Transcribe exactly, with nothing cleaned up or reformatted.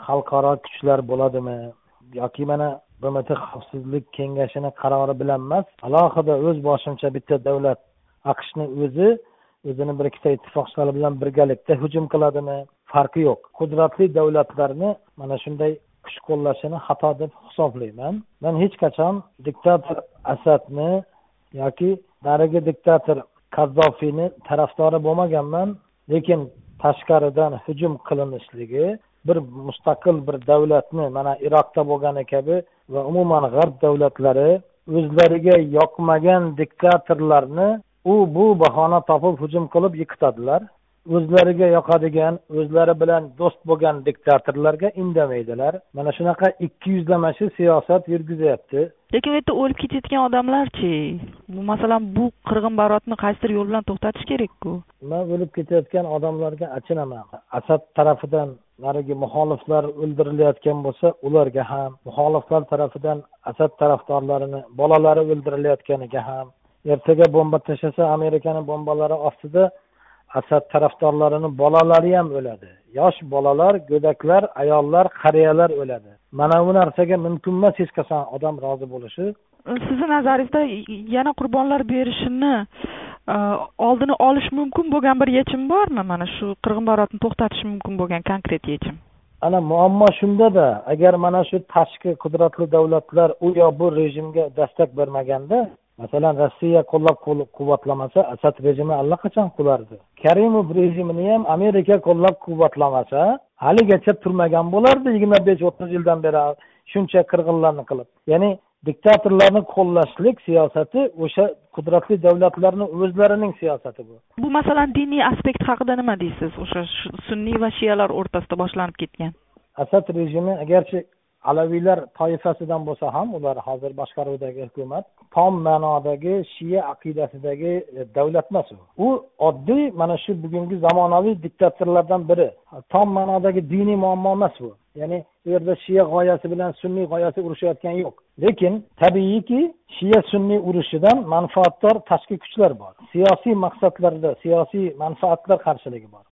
xalqaro kuchlar bo'ladimi yoki mana B M T Xavfsizlik Kengashining qarori bilan emas, alohida o'z boshimcha bitta davlat AQShning o'zi o'zini bir ikkita ittifoqchilari bilan birgalikda hujum qiladimi? Farqi yo'q. Qudratli davlatlarni mana shunday kuch qo'llashini xato deb hisoblayman. Men hech qachon diktator Asadni yoki darigi diktator Kazzofini tarafdori bo'lmaganman, lekin tashqaridan hujum qilinishligi bir mustaqil bir davlatni mana Iroqda bo'lgani kabi va umuman g'arb davlatlari o'zlariga yoqmagan diktatorlarni u bu bahona topib hujum qilib yiqitadilar. O'zlariga yoqadigan, o'zlari bilan do'st bo'lgan diktatorlarga indamaydilar. Mana shunaqa ikki yuzlamachi siyosat yurgizyapti. Lekin u yerda o'lib ketayotgan odamlar-chi? Bu masalan bu qirg'in barotni qaysidir yo'l bilan to'xtatish kerak-ku. Men o'lib ketayotgan odamlarga achinaman. Asad tarafidan narigi muxoliflar o'ldirilayotgan bo'lsa, ularga ham, muxoliflar tarafidan Asad tarafdorlarini bolalari o'ldirilayotganiga ham, ertaga bomba tashlasa Amerikaning bombalari ostida Asad tarafdorlarining bolalari ham o'ladi. Yosh bolalar, go'daklar, ayollar, qariyalar o'ladi. Mana bu narsaga mumkin emas hech qachon odam rozi bo'lishi. Sizning nazaringizda yana qurbonlar berishini oldini olish mumkin bo'lgan bir yechim bormi? Mana shu qirg'in barotni to'xtatish mumkin bo'lgan konkret yechim. Ana muammo shunda-da, agar mana shu tashqi qudratli davlatlar u yo bu rejimga dastak bermaganda, masalan Rossiya qo'llab-quvvatlamasa, Asad rejimi allaqachon qulardi. Karimov rejimini ham Amerika qo'llab-quvvatlamasa, haligacha turmagan bo'lardi yigirma besh o'ttiz yildan beri shuncha qirg'inlarni qilib. Ya'ni diktatorlarni qo'llashlik siyosati o'sha qudratli davlatlarning o'zlarining siyosati bu. Bu masalan diniy aspekt haqida nima deysiz? O'sha sunniy va shiyalar o'rtasida boshlanib ketgan. Asad rejimi agarchi Alaviylar toifasidan bo'lsa ham, ular hozir boshqaruvdagi hukumat tom ma'nodagi shiya aqidasidagi davlat emas u. U oddiy mana shu bugungi zamonaviy diktatorlardan biri. Tom ma'nodagi diniy muammo emas bu. Ya'ni bu yerda shiya g'oyasi bilan sunniy g'oyasi urushayotgan yo'q. Lekin tabiiyki shiya sunniy urushidan manfaatdor tashqi kuchlar bor. Siyosiy maqsadlarda, siyosiy manfaatlar qarshiligi bor.